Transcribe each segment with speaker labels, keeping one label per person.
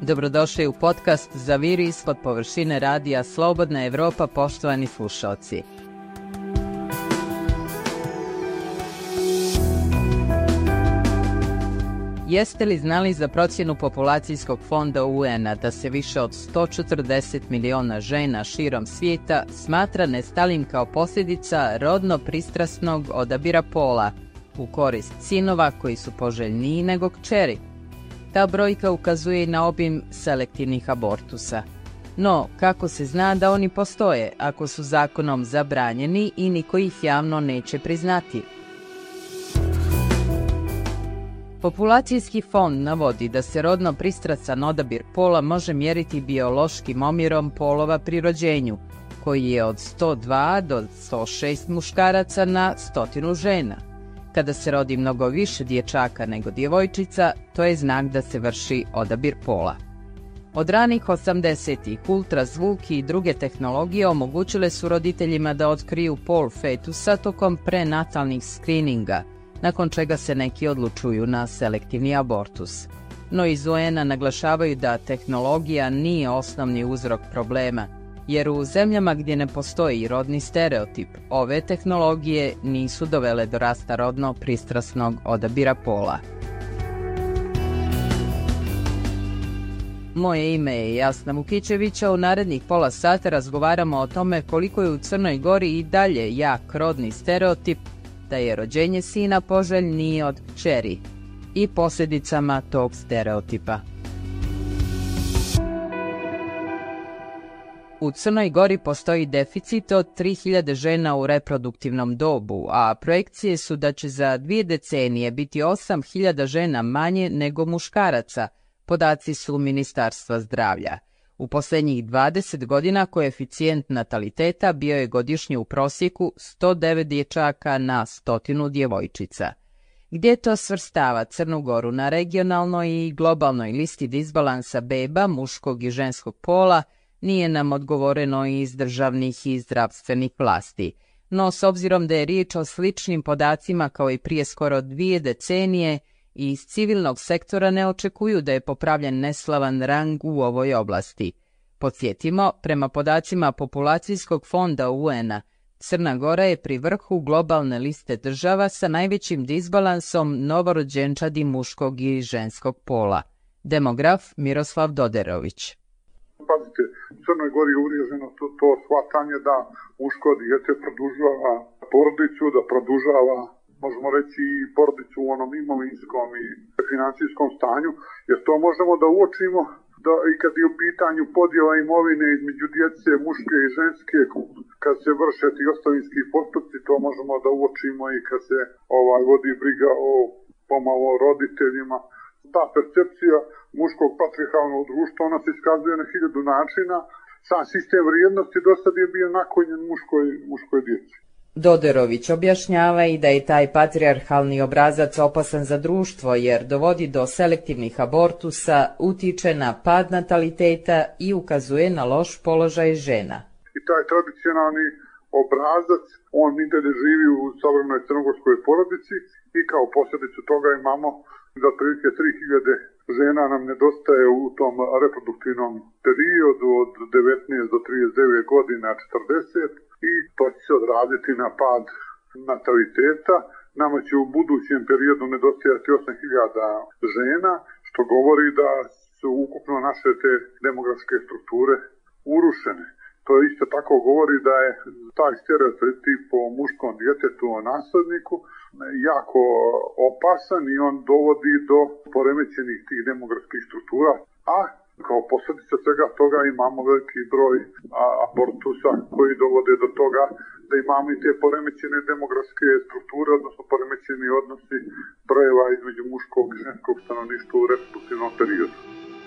Speaker 1: Dobrodošli u podcast Zaviri ispod površine radija Slobodna Evropa, poštovani slušalci. Jeste li znali za procjenu populacijskog fonda UN-a da se više od 140 miliona žena širom svijeta smatra nestalim kao posljedica rodno pristrasnog odabira pola u korist sinova koji su poželjniji nego kćeri? Ta brojka ukazuje i na obim selektivnih abortusa. No, kako se zna da oni postoje ako su zakonom zabranjeni i niko ih javno neće priznati? Populacijski fond navodi da se rodno pristrasan odabir pola može mjeriti biološkim omjerom polova pri rođenju, koji je od 102 do 106 muškaraca na 100 žena. Kada se rodi mnogo više dječaka nego djevojčica, to je znak da se vrši odabir pola. Od ranih 80-ih ultrazvuk i druge tehnologije omogućile su roditeljima da otkriju pol fetusa tokom prenatalnih skrininga, nakon čega se neki odlučuju na selektivni abortus. No iz UN-a naglašavaju da tehnologija nije osnovni uzrok problema, jer u zemljama gdje ne postoji rodni stereotip, ove tehnologije nisu dovele do rasta rodno pristrasnog odabira pola. Moje ime je Jasna Vukićević, a u narednih pola sata razgovaramo o tome koliko je u Crnoj Gori i dalje jak rodni stereotip da je rođenje sina poželjnije od kćeri i posljedicama tog stereotipa. U Crnoj Gori postoji deficit od 3000 žena u reproduktivnom dobu, a projekcije su da će za 2 decenije biti 8000 žena manje nego muškaraca, podaci su Ministarstva zdravlja. U posljednjih 20 godina koeficijent nataliteta bio je godišnje u prosjeku 109 dječaka na 100 djevojčica. Gdje to svrstava Crnu Goru na regionalnoj i globalnoj listi disbalansa beba muškog i ženskog pola, nije nam odgovoreno iz državnih i zdravstvenih vlasti. No, s obzirom da je riječ o sličnim podacima kao i prije skoro 2 decenije, i iz civilnog sektora ne očekuju da je popravljen neslavan rang u ovoj oblasti. Podsjetimo, prema podacima Populacijskog fonda UN-a, Crna Gora je pri vrhu globalne liste država sa najvećim disbalansom novorođenčadi muškog i ženskog pola. Demograf Miroslav Doderović.
Speaker 2: Pazite, u Crnoj Gori je uvriježeno to shvatanje da muško dijete produžava porodicu, da produžava, možemo reći, i porodicu u onom imovinskom i financijskom stanju, jer to možemo da uočimo da i kad je u pitanju podjela imovine između djece muške i ženske, kad se vrše ti ostavinski postupci, to možemo da uočimo i kad se vodi briga o pomalo roditeljima. Ta percepcija muškog patrijarhalnog društva, ona se iskazuje na 1000 načina. Sam sistem vrijednosti do sad je bio naklonjen muškoj djeci.
Speaker 1: Doderović objašnjava i da je taj patrijarhalni obrazac opasan za društvo jer dovodi do selektivnih abortusa, utiče na pad nataliteta i ukazuje na loš položaj žena.
Speaker 2: I taj tradicionalni obrazac, on i dalje živi u savremenoj crnogorskoj porodici i kao posljedicu toga imamo da otprilike 3000 žena nam nedostaje u tom reproduktivnom periodu od 19 do 39 godina, 40, i to će se odraziti na pad nataliteta. Nama će u budućem periodu nedostajati 8000 žena, što govori da su ukupno naše te demografske strukture urušene. To isto tako govori da je taj stereotip o muškom djetetu, o nasledniku, jako opasan i on dovodi do poremećenih tih demografskih struktura, a kao posljedica svega toga imamo veliki broj abortusa koji dovode do toga da imamo i te poremećene demografske strukture, odnosno poremećeni odnosi brojeva između muškog i ženskog stanovništva u reproduktivnom periodu.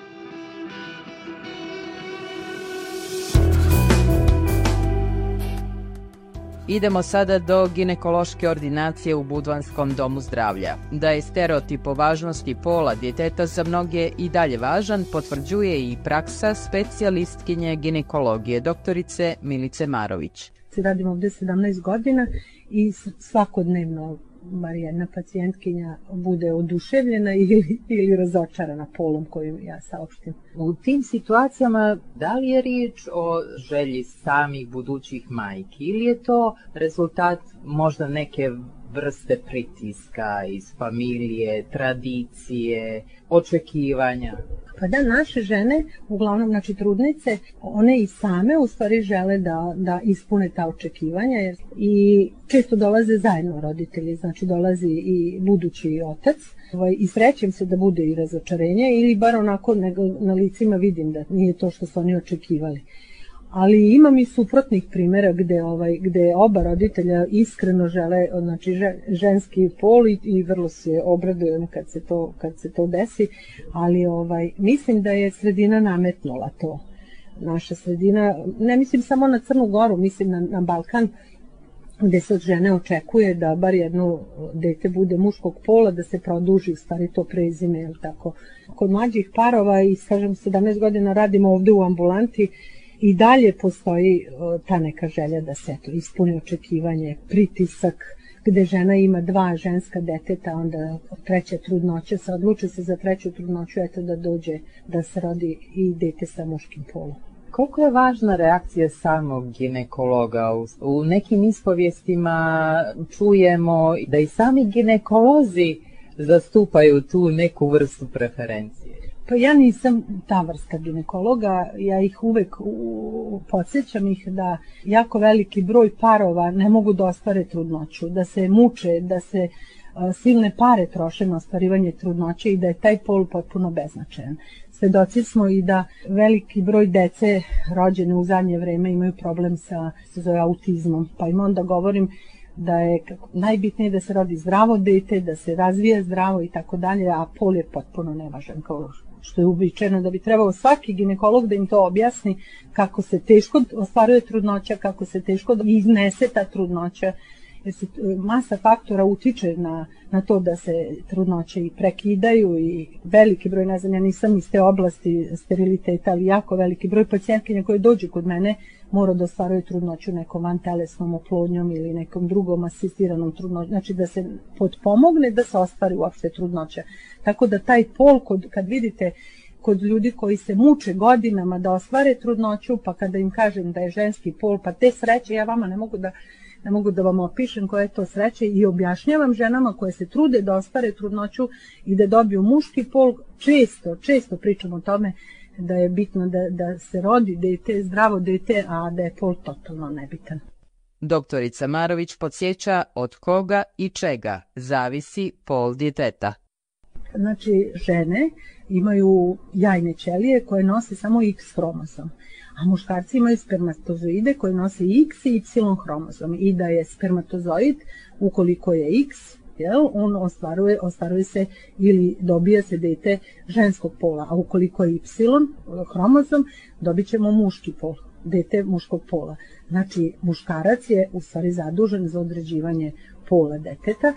Speaker 1: Idemo sada do ginekološke ordinacije u Budvanskom domu zdravlja. Da je stereotip o važnosti pola djeteta za mnoge i dalje važan, potvrđuje i praksa specijalistkinje ginekologije doktorice Milice Marović.
Speaker 3: Radim ovdje 17 godina i svakodnevno bar jedna pacijentkinja bude oduševljena ili razočarana polom koju ja saopštim.
Speaker 1: U tim situacijama da li je riječ o želji samih budućih majki ili je to rezultat možda neke vrste pritiska iz familije, tradicije, očekivanja?
Speaker 3: Pa da, naše žene, uglavnom znači trudnice, one i same u stvari žele da ispune ta očekivanja i često dolaze zajedno roditelji, znači dolazi i budući otac i srećem se da bude i razočarenje ili bar onako na licima vidim da nije to što su oni očekivali. Ali imam i suprotnih primjera gde oba roditelja iskreno žele, znači ženski pol i vrlo se obradujem kad se to desi, ali mislim da je sredina nametnula to. Naša sredina, ne mislim samo na Crnu Goru, mislim na Balkan, gde se od žene očekuje da bar jedno dete bude muškog pola, da se produži u stvari to prezime, jel tako. Kod mlađih parova i kažem 17 godina radimo ovde u ambulanti, i dalje postoji ta neka želja da se ispuni očekivanje, pritisak, gde žena ima 2 ženska deteta, onda treća trudnoća, odluči se za treću trudnoću, eto da dođe da se rodi i dete sa muškim polom.
Speaker 1: Koliko je važna reakcija samog ginekologa? U nekim ispovijestima čujemo da i sami ginekolozi zastupaju tu neku vrstu preferencije.
Speaker 3: Pa ja nisam ta vrsta ginekologa, ja ih uvek podsjećam ih da jako veliki broj parova ne mogu da ostvare trudnoću, da se muče, da se silne pare troše na ostvarivanje trudnoće i da je taj pol potpuno beznačajan. Svedoci smo i da veliki broj dece rođene u zadnje vreme imaju problem sa autizmom, pa im onda govorim da je najbitnije da se rodi zdravo dete, da se razvija zdravo i tako dalje, a pol je potpuno nevažan kao što je uobičajeno, da bi trebao svaki ginekolog da im to objasni kako se teško ostvaruje trudnoća, kako se teško iznese ta trudnoća, jer se masa faktora utiče na to da se trudnoće i prekidaju i veliki broj, ne znam, ja nisam iz te oblasti steriliteta, ali jako veliki broj pacijentkinja koje dođu kod mene mora da ostvaruje trudnoću nekom vantelesnom oplodnjom ili nekom drugom asistiranom trudnoćom, znači da se potpomogne da se ostvari uopšte trudnoća. Tako da taj pol, kad vidite kod ljudi koji se muče godinama da ostvare trudnoću, pa kada im kažem da je ženski pol, pa te sreće, ja vama ne mogu da vam opišem koja je to sreće i objašnjavam ženama koje se trude da ostvare trudnoću i da dobiju muški pol, često pričam o tome da je bitno da se rodi dete, zdravo dete, a da je pol totalno nebitan.
Speaker 1: Doktorica Marović podsjeća od koga i čega zavisi pol djeteta.
Speaker 3: Znači, žene imaju jajne ćelije koje nose samo X hromozom, a muškarci imaju spermatozoide koje nose X i Y hromozom i da je spermatozoid, ukoliko je X, on ostvaruje se ili dobija se dete ženskog pola, a ukoliko je Y hromozom, dobit ćemo muški pol, dete muškog pola. Znači, muškarac je u stvari zadužen za određivanje pola deteta.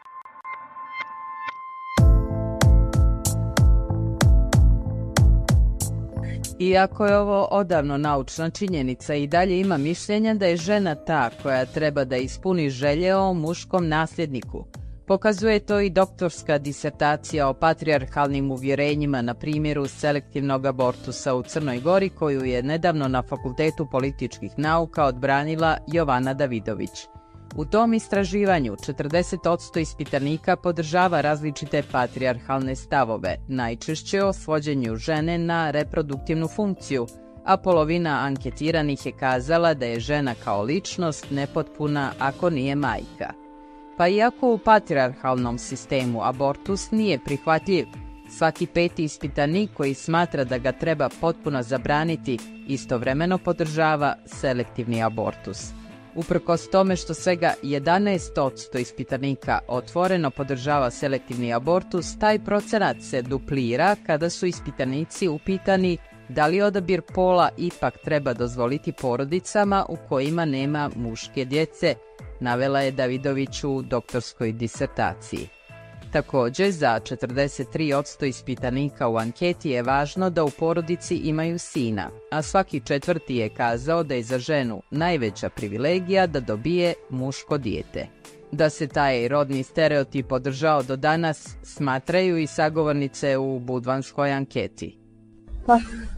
Speaker 1: Iako je ovo odavno naučna činjenica, i dalje ima mišljenja da je žena ta koja treba da ispuni želje o muškom nasljedniku. Pokazuje to i doktorska disertacija o patrijarhalnim uvjerenjima na primjeru selektivnog abortusa u Crnoj Gori koju je nedavno na Fakultetu političkih nauka odbranila Jovana Davidović. U tom istraživanju 40% ispitanika podržava različite patrijarhalne stavove, najčešće o svođenju žene na reproduktivnu funkciju, a polovina anketiranih je kazala da je žena kao ličnost nepotpuna ako nije majka. Pa iako u patrijarhalnom sistemu abortus nije prihvatljiv, svaki 5. ispitanik koji smatra da ga treba potpuno zabraniti istovremeno podržava selektivni abortus. Uprkos tome što svega 11% ispitanika otvoreno podržava selektivni abortus, taj procenat se duplira kada su ispitanici upitani da li odabir pola ipak treba dozvoliti porodicama u kojima nema muške djece, navela je Davidović u doktorskoj disertaciji. Također, za 43% ispitanika u anketi je važno da u porodici imaju sina, a svaki 4. je kazao da je za ženu najveća privilegija da dobije muško dijete. Da se taj rodni stereotip održao do danas, smatraju i sagovornice u budvanskoj anketi.
Speaker 4: Pa,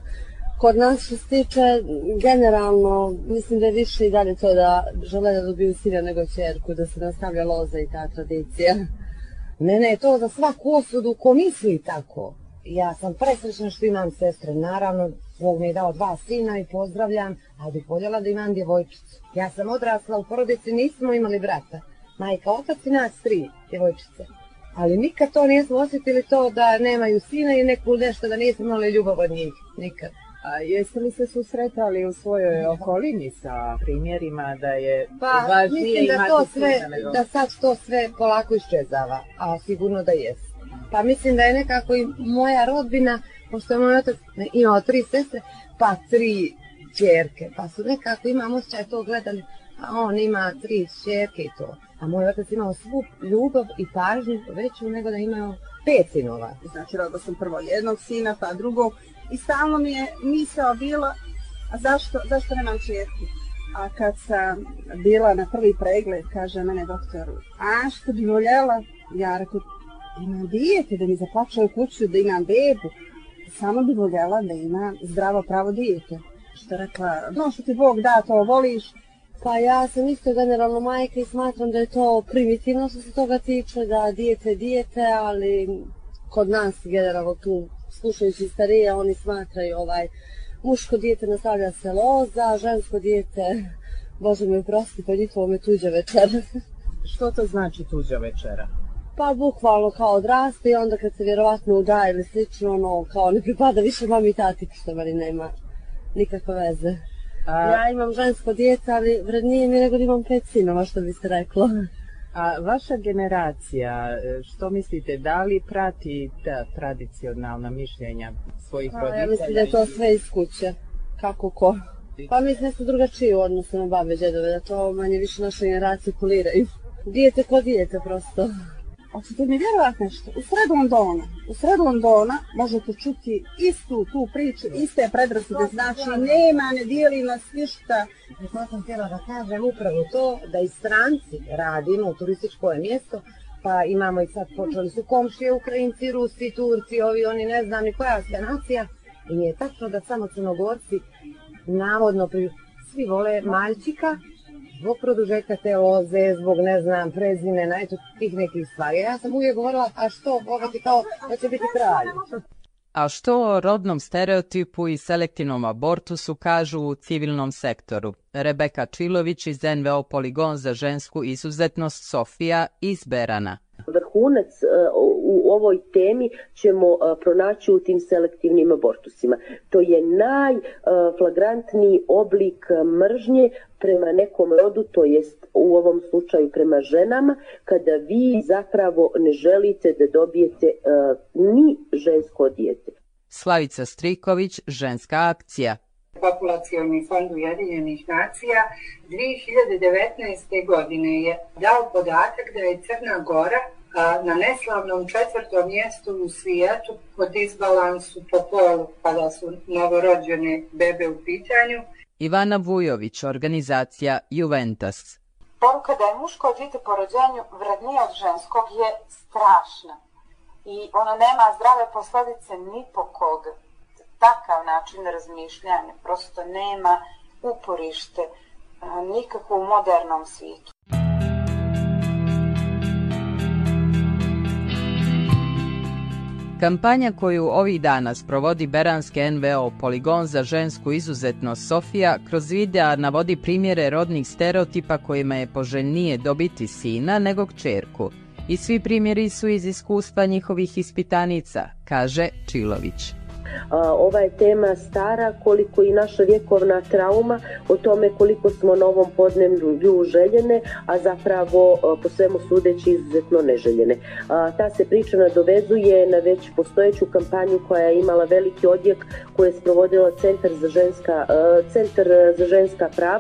Speaker 4: kod nas što se tiče, generalno, mislim da je više i dalje to da žele da dobiju sina nego ćerku, da se nastavlja loza i ta tradicija. Ne, to za svaku osudu ko misli tako. Ja sam presrećna što imam sestre, naravno, Bog mi je dao 2 sina i pozdravljam, ali bih voljela da imam djevojčicu. Ja sam odrasla u porodici, nismo imali brata. Majka, otac i nas 3 djevojčice. Ali nikad to nismo osjetili to da nemaju sina i neku nešto da nismo imali ljubav od njih. Nikad.
Speaker 5: A jeste li se susretali u svojoj okolini sa primjerima da je
Speaker 4: važnije imati sina nego... Da sad to sve polako iščezava, a sigurno da jest. Pa mislim da je nekako i moja rodbina, pošto je moj otac imao 3 sestre, pa 3 ćerke, pa su nekako, imam osjećaj to gledali, a on ima 3 ćerke i to. A moj otac imao svu ljubav i pažnju veću nego da imao 5 sinova.
Speaker 6: Znači, rodila sam prvo jednog sina, pa drugog, i stalno mi je misao bila, a zašto nemam ćerku? A kad sam bila na prvi pregled, kaže mene doktor, a što bi voljela? Ja rekao, imam dijete, da mi zaplaćaju kuću, da imam bebu. Samo bi voljela da ima zdravo pravo dijete. Što rekla, no što ti Bog da, to voliš.
Speaker 4: Pa ja sam isto generalno majka i smatram da je to primitivno što se toga tiče, da dijete, ali kod nas generalno tu, slušajući starije, oni smatraju muško dijete nastavlja se loza, žensko dijete, Bože mi oprosti, po njihovome tuđa večera.
Speaker 5: Što to znači tuđa večera?
Speaker 4: Pa bukvalno kao odraste i onda kad se vjerovatno udaje ili slično, kao ne pripada više mami i tati, što meni nema nikakve veze. Ja imam žensko dijete, ali vrednije mi nego da imam 5 sinova, što bi se reklo.
Speaker 5: A vaša generacija, što mislite, da li prati ta tradicionalna mišljenja svojih roditelja?
Speaker 4: Ja mislim da je to sve iz kuće, kako ko. Pa mislim da su drugačiji u odnosu na babe, djedove, da to manje više naše generacije kuliraju. Dijete ko dijete prosto.
Speaker 6: Hoćete mi vjerovati nešto? U sred Londona možete čuti istu tu priču, iste predrasude, znači nema, ne dijeli nas ništa.
Speaker 4: To sam htjela da kažem upravo to, da i stranci radimo u turističko mjesto, pa imamo i sad počeli su komšije, Ukrajinci, Rusi, Turci, oni ne znam ni koja sve nacija. I nije tačno da samo Crnogorci navodno svi vole Maljčika, zbog produžetka te loze, zbog, ne znam, prezimena, eto, tih nekih stvari. Ja sam uvijek govorila, a što, Boga ti kao, da će biti kralj.
Speaker 1: A što o rodnom stereotipu i selektivnom abortusu kažu u civilnom sektoru? Rebeka Čilović iz NVO Poligon za žensku izuzetnost Sofija iz Berana.
Speaker 7: Vrhunac u ovoj temi ćemo pronaći u tim selektivnim abortusima. To je najflagrantniji oblik mržnje prema nekom rodu, to jest u ovom slučaju prema ženama, kada vi zapravo ne želite da dobijete ni žensko dijete.
Speaker 1: Slavica Striković, Ženska akcija.
Speaker 8: Populacioni fond Ujedinjenih nacija 2019. godine je dao podatak da je Crna Gora na neslavnom 4. mjestu u svijetu po disbalansu po polu kada su novorođene bebe u pitanju.
Speaker 1: Ivana Vujović, organizacija Juventus.
Speaker 9: Poruka da je muško dijete po rođenju vrednije od ženskog je strašna i ono nema zdrave posljedice ni po koga. Takav način razmišljanja prosto nema uporište nikako u modernom svijetu.
Speaker 1: Kampanja koju ovih dana sprovodi beranski NVO Poligon za žensku izuzetnost Sofija kroz videa navodi primjere rodnih stereotipa kojima je poželjnije dobiti sina nego kćerku. I svi primjeri su iz iskustva njihovih ispitanica, kaže Čilović.
Speaker 7: Ova je tema stara koliko i naša vjekovna trauma o tome koliko smo na ovom podneblju željene, a zapravo po svemu sudeći izuzetno neželjene. Ta se priča nadovezuje na već postojeću kampanju koja je imala veliki odjek, koju je sprovodila Centar za ženska prava,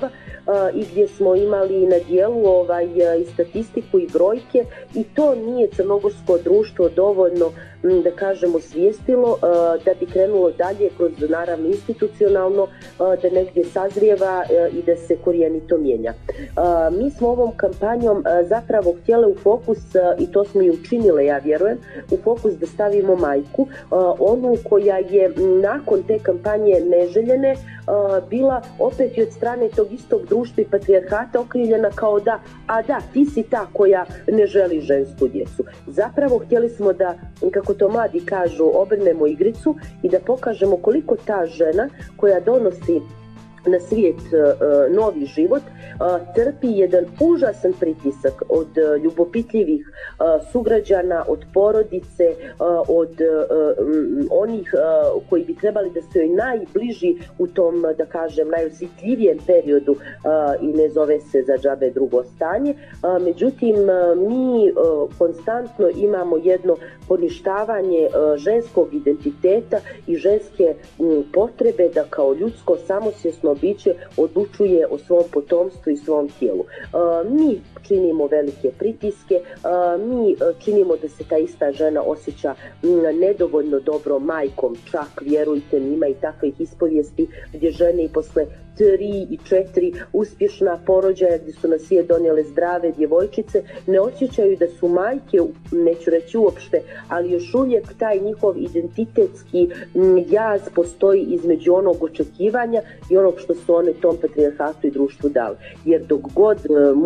Speaker 7: i gdje smo imali na dijelu i statistiku i brojke, i to nije crnogorsko društvo dovoljno, da kažemo, svijestilo da bi krenulo dalje kroz, naravno, institucionalno, da negdje sazrijeva i da se korijenito mijenja. Mi smo ovom kampanjom zapravo htjeli u fokus, i to smo i učinile, ja vjerujem, u fokus da stavimo majku, onu koja je nakon te kampanje neželjene bila opet i od strane tog istog društva i patrijarhata okrivljena kao da, ti si ta koja ne želi žensku djecu. Zapravo htjeli smo da, kako to mladi kažu, obrnemo igricu i da pokažemo koliko ta žena koja donosi na svijet novi život trpi jedan užasan pritisak od ljubopitljivih sugrađana, od porodice, od onih koji bi trebali da su joj najbliži u tom, da kažem, najosjetljivijem periodu i ne zove se za džabe drugo stanje. Međutim, mi konstantno imamo jedno poništavanje ženskog identiteta i ženske potrebe da kao ljudsko samosvjesno biće odlučuje o svom potomstvu i svom tijelu. Mi činimo velike pritiske, mi činimo da se ta ista žena osjeća nedovoljno dobro majkom, čak vjerujte mi, ima i takvih ispovijesti gdje žene i posle 3 i 4 uspješna porođaja gdje su na svijet donijele zdrave djevojčice ne osjećaju da su majke, neću reći uopšte, ali još uvijek taj njihov identitetski jaz postoji između onog očekivanja i onog što su one tom patrijarhatu i društvu dali. Jer dok god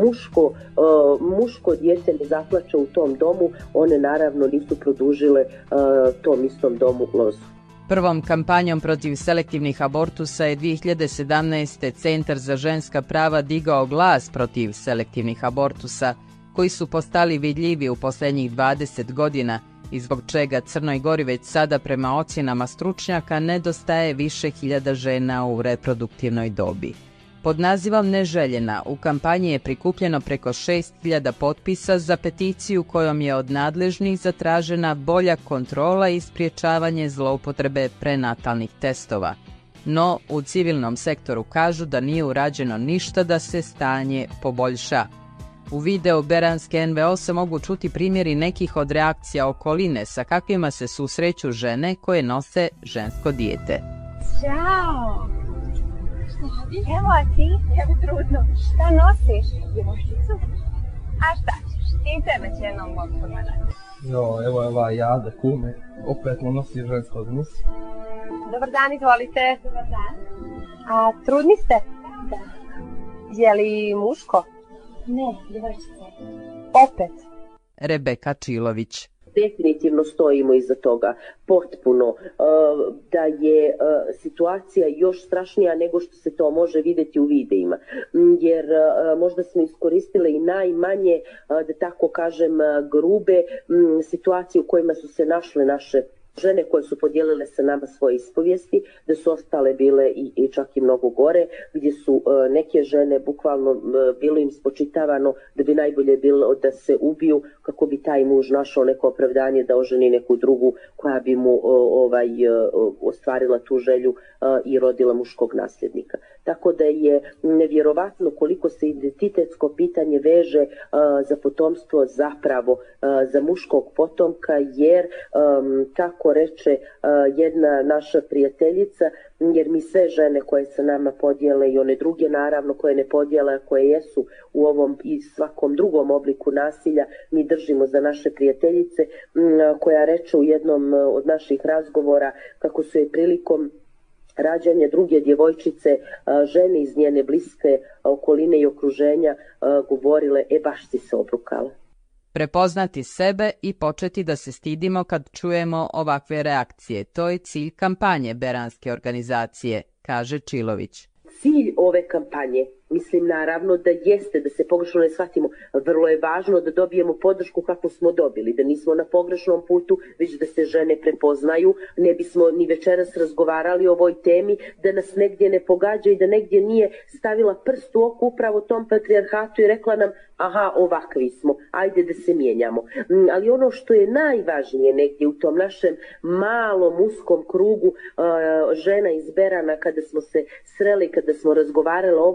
Speaker 7: muško dijete ne zaplače u tom domu, one naravno nisu produžile tom istom domu lozu.
Speaker 1: Prvom kampanjom protiv selektivnih abortusa je 2017. Centar za ženska prava digao glas protiv selektivnih abortusa, koji su postali vidljivi u posljednjih 20 godina i zbog čega Crnoj Gori već sada prema ocjenama stručnjaka nedostaje više hiljada žena u reproduktivnoj dobi. Pod nazivom Neželjena u kampanji je prikupljeno preko 6.000 potpisa za peticiju kojom je od nadležnih zatražena bolja kontrola i sprječavanje zloupotrebe prenatalnih testova. No, u civilnom sektoru kažu da nije urađeno ništa da se stanje poboljša. U videu Beranske NVO se mogu čuti primjeri nekih od reakcija okoline sa kakvima se susreću žene koje nose žensko dijete.
Speaker 10: Ćao! Evo, a ti? Evo, trudno. Šta nosiš? Djevojčicu? A šta ćeš? I tebe će jednom mogu pogledati.
Speaker 11: Evo je ova Jada, kume. Opet mu nosi žensko zmis.
Speaker 10: Dobar dan, izvolite. Dobar dan. A trudni ste? Da. Je li muško? Ne, djevojčica. Opet?
Speaker 1: Rebeka Čilović.
Speaker 7: Definitivno stojimo iza toga potpuno, da je situacija još strašnija nego što se to može vidjeti u videima, jer možda smo iskoristile i najmanje, da tako kažem, grube situacije u kojima su se našle naše žene koje su podijelile sa nama svoje ispovijesti, da su ostale bile i čak i mnogo gore, gdje su neke žene bukvalno bilo im spočitavano da bi najbolje bilo da se ubiju kako bi taj muž našao neko opravdanje da oženi neku drugu koja bi mu ostvarila tu želju i rodila muškog nasljednika. Tako da je nevjerovatno koliko se identitetsko pitanje veže za potomstvo zapravo za muškog potomka, jer kako reče jedna naša prijateljica, jer mi sve žene koje se nama podijele i one druge naravno koje ne podijele, koje jesu u ovom i svakom drugom obliku nasilja, mi držimo za naše prijateljice, koja reče u jednom od naših razgovora kako su je prilikom rađanja druge djevojčice žene iz njene bliske okoline i okruženja govorile, baš si se obrukala.
Speaker 1: Prepoznati sebe i početi da se stidimo kad čujemo ovakve reakcije. To je cilj kampanje Beranske organizacije, kaže Čilović.
Speaker 7: Cilj ove kampanje, mislim naravno da jeste, da se pogrešno ne shvatimo, vrlo je važno da dobijemo podršku kako smo dobili, da nismo na pogrešnom putu, već da se žene prepoznaju, ne bismo ni večeras razgovarali o ovoj temi, da nas negdje ne pogađa i da negdje nije stavila prst u oko upravo tom patrijarhatu i rekla nam, aha, ovakvi smo, ajde da se mijenjamo. Ali ono što je najvažnije negdje u tom našem malom uskom krugu žena iz Berana, kada smo se sreli, kada smo razgovarali o ovoj temi,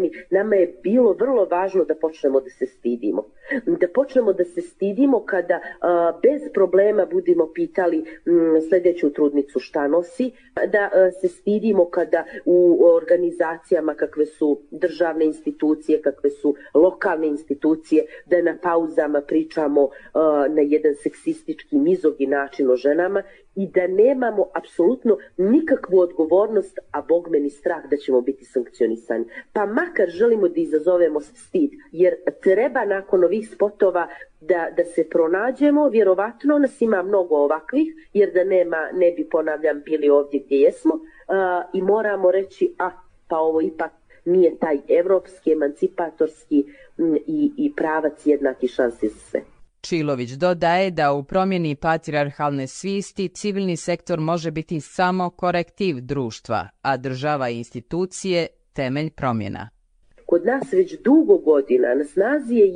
Speaker 7: temi, nama je bilo vrlo važno da počnemo da se stidimo. Da počnemo da se stidimo kada bez problema budemo pitali sljedeću trudnicu šta nosi, da se stidimo kada u organizacijama kakve su državne institucije, kakve su lokalne institucije, da na pauzama pričamo na jedan seksistički, mizogin način o ženama i da nemamo apsolutno nikakvu odgovornost, a bog meni strah da ćemo biti sankcionisani. Pa makar želimo da izazovemo stid, jer treba nakon ovih spotova da se pronađemo, vjerovatno nas ima mnogo ovakvih, jer da nema ne bi, ponavljam, bili ovdje gdje jesmo, i moramo reći, pa ovo ipak nije taj evropski, emancipatorski i pravac jednaki šansi za sve.
Speaker 1: Čilović dodaje da u promjeni patrijarhalne svijesti civilni sektor može biti samo korektiv društva, a država i institucije temelj promjena.
Speaker 7: Kod nas već dugo godina na snazi je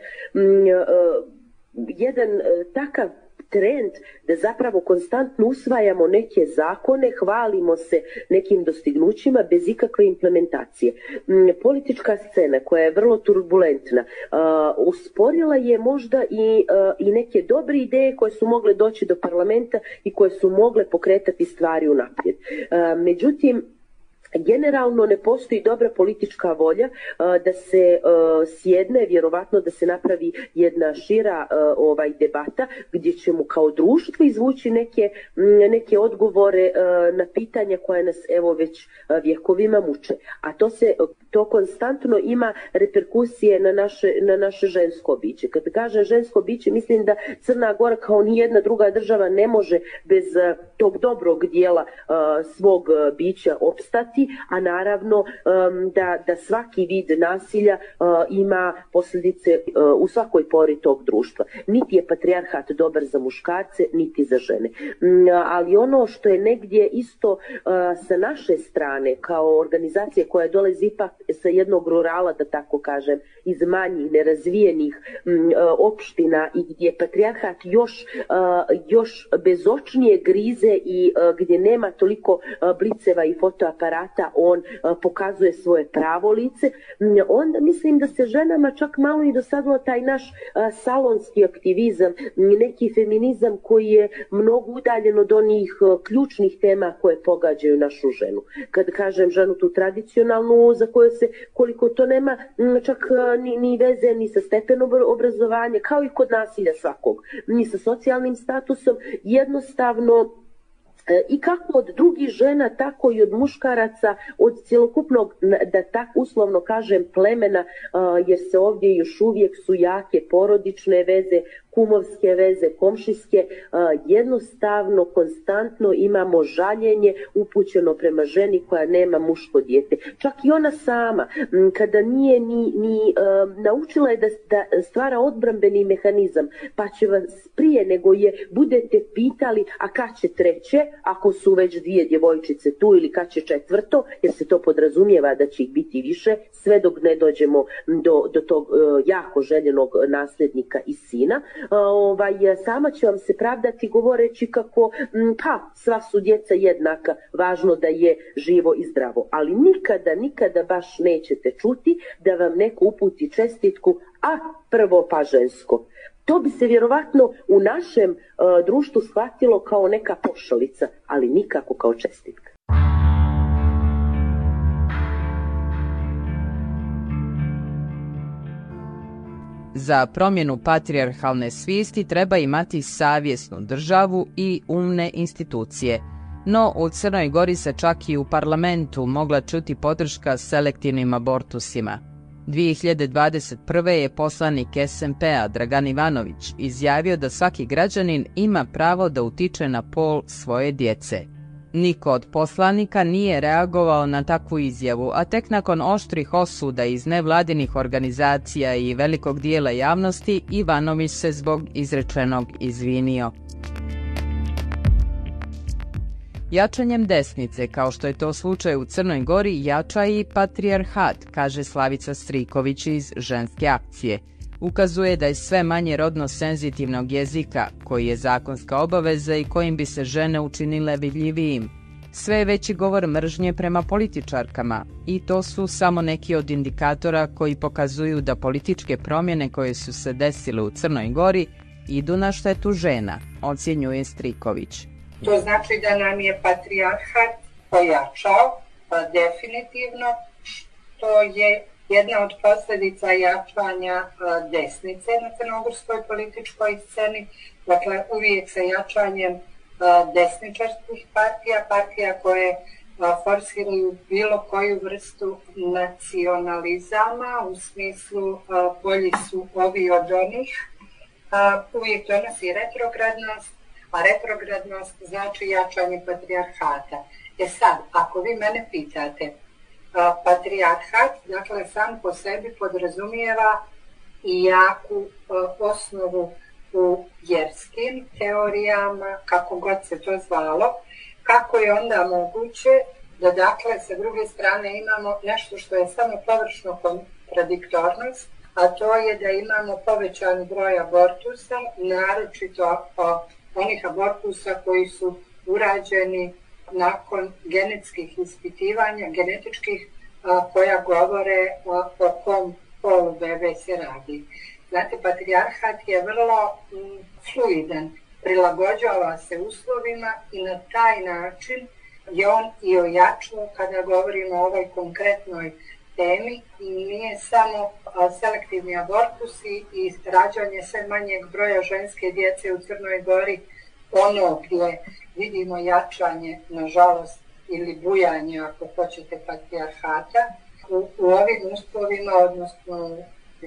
Speaker 7: jedan takav trend da zapravo konstantno usvajamo neke zakone, hvalimo se nekim dostignućima bez ikakve implementacije. Politička scena koja je vrlo turbulentna usporila je možda i neke dobre ideje koje su mogle doći do parlamenta i koje su mogle pokretati stvari unaprijed. Međutim, generalno ne postoji dobra politička volja da se sjedne, vjerovatno da se napravi jedna šira debata gdje ćemo kao društvo izvući neke odgovore na pitanja koja nas evo već vjekovima muče. A to konstantno ima reperkusije na naše žensko biće. Kad kažem žensko biće, mislim da Crna Gora kao nijedna druga država ne može bez tog dobrog dijela svog bića opstati, a naravno da svaki vid nasilja ima posljedice u svakoj pori tog društva. Niti je patrijarhat dobar za muškarce, niti za žene. Ali ono što je negdje isto sa naše strane, kao organizacije koja dolazi ipak sa jednog rurala, da tako kažem, iz manjih, nerazvijenih opština i gdje patrijarhat još bezočnije grize i gdje nema toliko bliceva i fotoaparata, on pokazuje svoje pravo lice, onda mislim da se ženama čak malo i dosadilo taj naš salonski aktivizam, neki feminizam koji je mnogo udaljen od onih ključnih tema koje pogađaju našu ženu. Kad kažem ženu tu tradicionalnu, za koju se, koliko to nema čak ni veze ni sa stepenom obrazovanja, kao i kod nasilja svakog, ni sa socijalnim statusom, jednostavno i kako od drugih žena, tako i od muškaraca, od cjelokupnog, da tako uslovno kažem, plemena, jer se ovdje još uvijek su jake porodične veze, kumovske veze, komšijske, jednostavno, konstantno imamo žaljenje upućeno prema ženi koja nema muško dijete. Čak i ona sama, kada nije ni naučila je da stvara odbrambeni mehanizam, pa će vas prije nego je budete pitali, a kad će treće, ako su već dvije djevojčice tu, ili kad će četvrto, jer se to podrazumijeva da će ih biti više, sve dok ne dođemo do tog jako željenog nasljednika i sina. Sama će vam se pravdati govoreći kako sva su djeca jednaka, važno da je živo i zdravo. Ali nikada baš nećete čuti da vam neko uputi čestitku, a prvo pa žensko. To bi se vjerovatno u našem društvu shvatilo kao neka pošalica, ali nikako kao čestitka.
Speaker 1: Za promjenu patrijarhalne svijesti treba imati savjesnu državu i umne institucije. No, u Crnoj Gori se čak i u parlamentu mogla čuti podrška selektivnim abortusima. 2021. je poslanik SMP-a Dragan Ivanović izjavio da svaki građanin ima pravo da utiče na pol svoje djece. Niko od poslanika nije reagovao na takvu izjavu, a tek nakon oštrih osuda iz nevladinih organizacija i velikog dijela javnosti, Ivanović se zbog izrečenog izvinio. Jačanjem desnice, kao što je to slučaj u Crnoj Gori, jača i patrijarhat, kaže Slavica Striković iz Ženske akcije. Ukazuje da je sve manje rodno senzitivnog jezika, koji je zakonska obaveza i kojim bi se žene učinile vidljivijim. Sve je veći govor mržnje prema političarkama i to su samo neki od indikatora koji pokazuju da političke promjene koje su se desile u Crnoj Gori idu na štetu žena, ocjenjuje Striković.
Speaker 8: To znači da nam je patrijarhat pojačao, definitivno. To je jedna od posljedica jačanja desnice na crnogorskoj političkoj sceni. Dakle, uvijek sa jačanjem desničarskih partija koje forsiraju bilo koju vrstu nacionalizama, u smislu bolji su ovi od onih, uvijek donosi retrogradnost, a retrogradnost znači jačanje patrijarhata. Sad, ako vi mene pitate, patrijarhat, dakle, sam po sebi podrazumijeva i jaku osnovu u vjerskim teorijama, kako god se to zvalo, kako je onda moguće da, dakle, sa druge strane imamo nešto što je samo površno kontradiktornost, a to je da imamo povećan broj abortusa, naročito onih abortusa koji su urađeni nakon genetskih ispitivanja, genetičkih, koja govore o kom polu bebe se radi. Znate, patrijarhat je vrlo fluidan, prilagođava se uslovima i na taj način je on i ojačao kada govorimo o ovoj konkretnoj temi. Nije samo selektivni abortusi i rađanje sve manjeg broja ženske djece u Crnoj Gori ono gdje vidimo jačanje, nažalost, ili bujanje, ako hoćete, patrijarhata. U ovim uslovima, odnosno u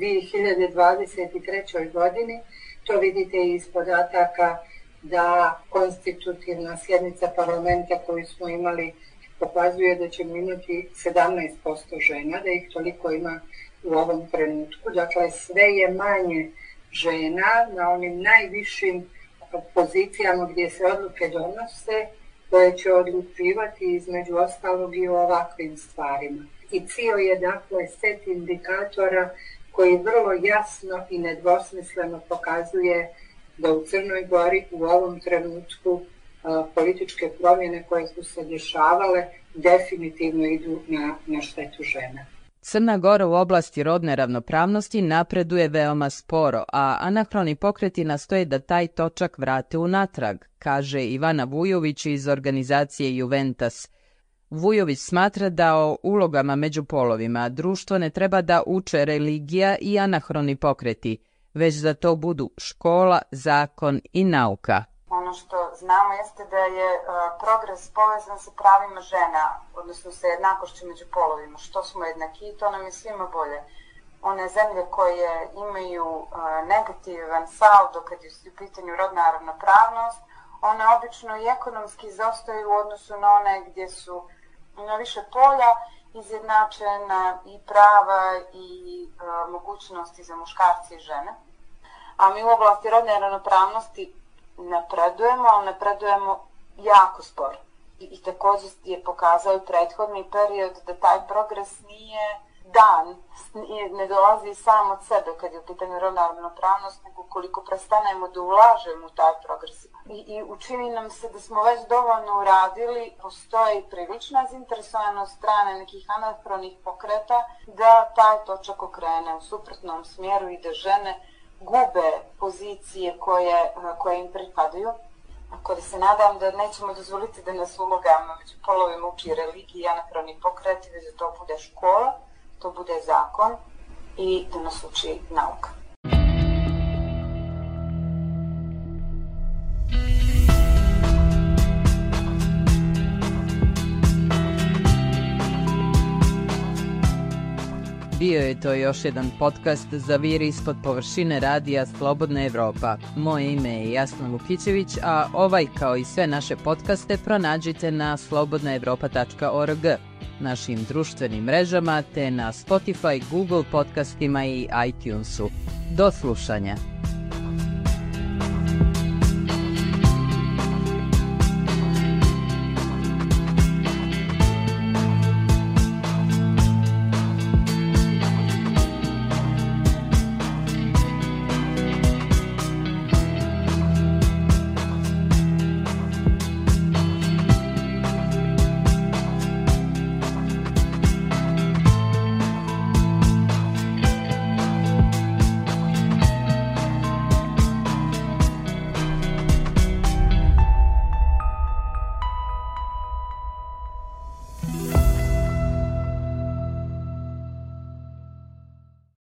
Speaker 8: 2023. godini, to vidite iz podataka da konstitutivna sjednica parlamenta koju smo imali pokazuje da ćemo imati 17% žena, da ih toliko ima u ovom trenutku. Dakle, sve je manje žena na onim najvišim pozicijama gdje se odluke donose, koje će odlučivati između ostalog i o ovakvim stvarima. I cijel je, dakle, set indikatora koji vrlo jasno i nedvosmisleno pokazuje da u Crnoj Gori u ovom trenutku političke promjene koje su se dešavale definitivno idu na štetu žena.
Speaker 1: Crna Gora u oblasti rodne ravnopravnosti napreduje veoma sporo, a anahroni pokreti nastoje da taj točak vrate unatrag, kaže Ivana Vujović iz organizacije Juventas. Vujović smatra da o ulogama među polovima društvo ne treba da uče religija i anahroni pokreti, već da to budu škola, zakon i nauka.
Speaker 9: Ono što znamo jeste da je progres povezan sa pravima žena, odnosno sa jednakošću među polovima. Što smo jednaki, to nam je svima bolje. One zemlje koje imaju negativan saldo kad je u pitanju rodna ravnopravnost, one obično i ekonomski zaostaju u odnosu na one gdje su na više polja izjednačena i prava i mogućnosti za muškarce i žene. A mi u oblasti rodne ravnopravnosti napredujemo jako sporo. I također je pokazao i prethodni period da taj progres nije dan, ne dolazi sam od sebe kad je u pitanju rodna ravnopravnost, nego koliko prestanemo da ulažemo u taj progres. I učini nam se da smo već dovoljno uradili, postoji prilična zainteresovanost strane nekih anahronih pokreta da taj točak okrene u suprotnom smjeru i da žene gube pozicije koje im pripadaju. Ako da se nadam da nećemo dozvoliti da nas ulogama među polovima uči religija i anahroni pokreti, već da to bude škola, to bude zakon i da nas uči nauka.
Speaker 1: Bio je to još jedan podcast Zaviri ispod površine radija Slobodna Evropa. Moje ime je Jasna Lukićević, a ovaj kao i sve naše podcaste pronađite na slobodnaevropa.org, našim društvenim mrežama te na Spotify, Google podcastima i iTunesu. Do slušanja!